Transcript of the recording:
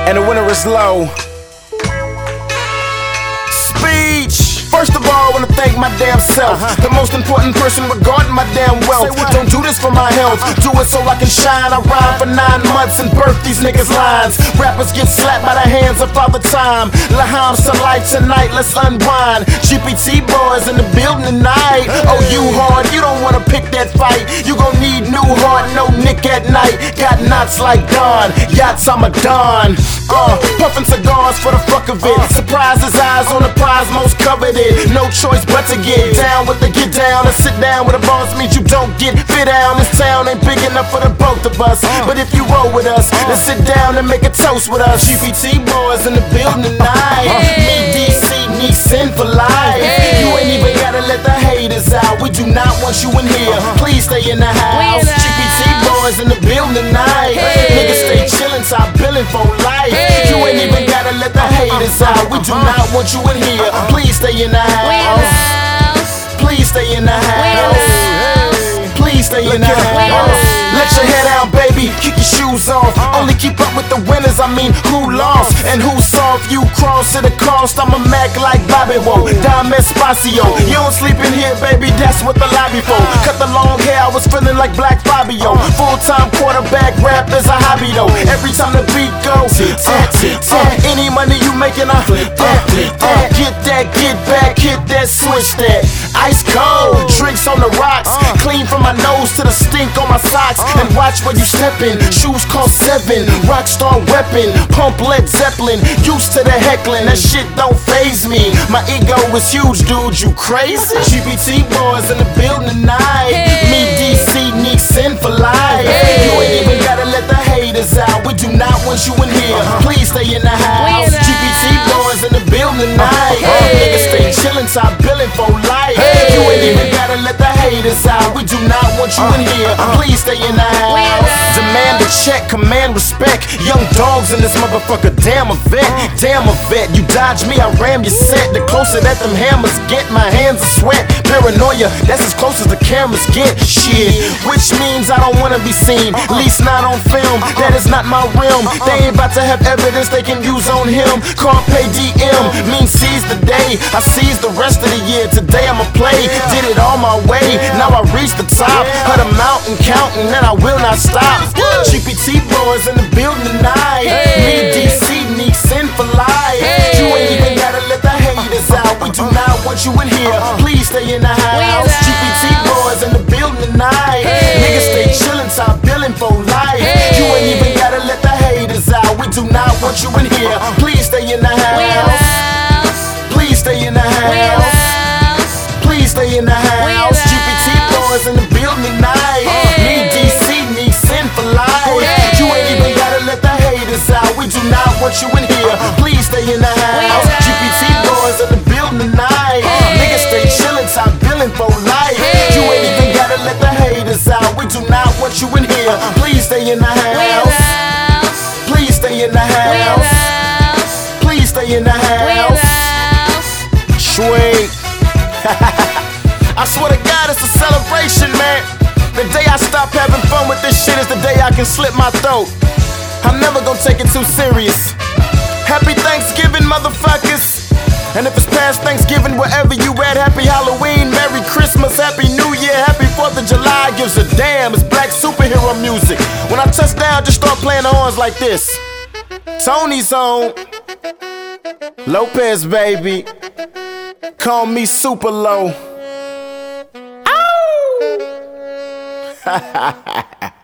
and the winner is low. Speech. First of all, I wanna thank my damn self. The most important person regarding my damn wealth. Don't do this for my health, do it so I can shine. I rhyme for 9 months and birth these niggas' lines. Rappers get slapped by the hands of Father Time. Laham Salite tonight, let's unwind. GPT boys in the building tonight. Oh, you hard, you don't wanna pick that fight. You gon' need new heart, no Nick at night. Got knots like Don, yachts I'm a Don. Puffin' cigars for the fuck of it. Surprise his eyes on the prize most coveted. No choice but to get down with the get down and sit down with a boss means you don't get fit down. This town ain't big enough for the both of us, but if you roll with us, then sit down and make a toast with us. GPT boys in the building tonight. Me, DC, Nissan for life. You ain't even gotta let the haters out. We do not want you in here. Please stay in the house. GPT boys in the building tonight. Niggas stay chillin', top billin' for life. You ain't even gotta let the haters out. We do not want you in here. Please stay in the house. Please stay in the house. Please stay in the house. Let your head down, baby, kick your shoes off. Only keep up with the winners, I mean, who lost? And who saw if you cross to the cost? I'm a Mac like Bobby Woe, Dime Espacio. You don't sleep in here, baby, that's what the lobby for. Cut the long hair, I was feeling like Black Fabio. Full-time quarterback rap is a hobby though. Every time the beat goes, any money you making, I flip that. Get that, get back, hit that, switch that. Ice cold, drinks on the rocks. Clean from my nose to the stink on my socks. And watch where you steppin', shoes cost 7. Rockstar weapon, pump Led Zeppelin. Used to the heckling, that shit don't faze me. My ego is huge, dude, you crazy? GPT boys in the building tonight. Me, DC, Nissan for life. You ain't even gotta let the haters out. We do not want you in here. Please stay in the house. GPT boys in the building tonight. Niggas stay chillin', top billin' for life. You ain't even gotta let the haters out. We do not want you in here. Please stay in the house. Demand a check, command respect. Young dogs in this motherfucker, damn a vet. Damn a vet, you dodge me, I ram your set. The closer that them hammers get, my hands are sweat. Paranoia, that's as close as the cameras get. Shit, which means I don't wanna be seen, least not on film. That is not my realm. They ain't about to have evidence they can use on him. Carpe diem, means seize the day. I seize the rest of the year. Today I'ma play, did it all my way. Now I reached the top of the mountain, counting, and I will not stop. GPT boys in the building tonight. Me, DC, Nissan for life. You ain't even gotta let the haters out. We do not want you in here. Please stay in the house. GPT boys in the building tonight. Niggas stay chillin', top billin' for life. You ain't even gotta let the haters out. We do not want you in here. Please stay in the house. Please stay in the house. Please stay in the house. GPT boys in the building tonight. Me, DC, Nissan for life. You ain't even gotta let the haters out. We do not want you in here. Please stay in the house. GPT boys in the building tonight. Niggas stay chillin', top billin' for life. You ain't even gotta let the haters out. We do not want you in here. Please stay in the house. Please stay in the house. Please stay in the house. Sweet. I swear to God, it's a celebration, man. The day I stop having fun with this shit is the day I can slit my throat. I'm never gonna take it too serious. Happy Thanksgiving, motherfuckers. And if it's past Thanksgiving, wherever you at, happy Halloween, Merry Christmas, Happy New Year, Happy 4th of July. Gives a damn, it's black superhero music. When I touch down, just start playing the horns like this. Tony's on. Lopez, baby. Call me Super Low. Ow!